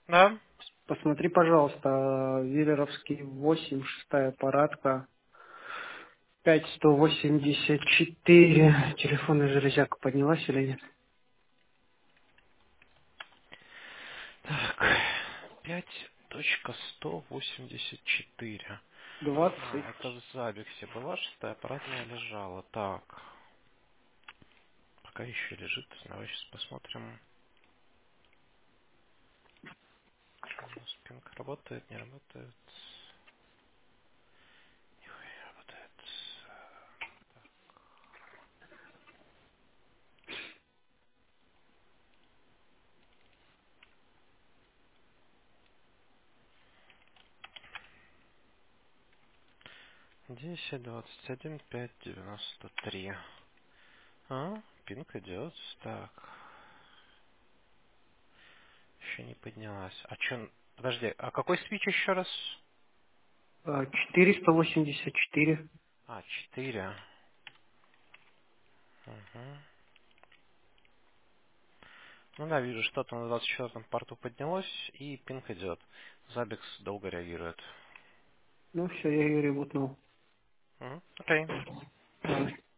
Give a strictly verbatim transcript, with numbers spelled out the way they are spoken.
Да? Посмотри, пожалуйста, Виллеровский восемь, шестая парадка, пять сто восемьдесят четыре. Телефонная железяка поднялась или нет? Так, пять точка сто восемьдесят четыре. А, Двадцать. это в Забексе была шестая, аппаратная лежала. Так, пока еще лежит. Давай сейчас посмотрим. Что у нас пинг работает, не работает. Нихуя не работает. десять, двадцать один, пять, девяносто три. А, пинг идет. Так, еще не поднялась. А че? Подожди, а какой свич еще раз? А, четыреста восемьдесят четыре. А, четыре. Угу. Ну да, вижу, что-то на двадцать четвёртом порту поднялось, и пинг идет. Забекс долго реагирует. Ну все, я ее ребутнул. Мгм. Окей. Ладно.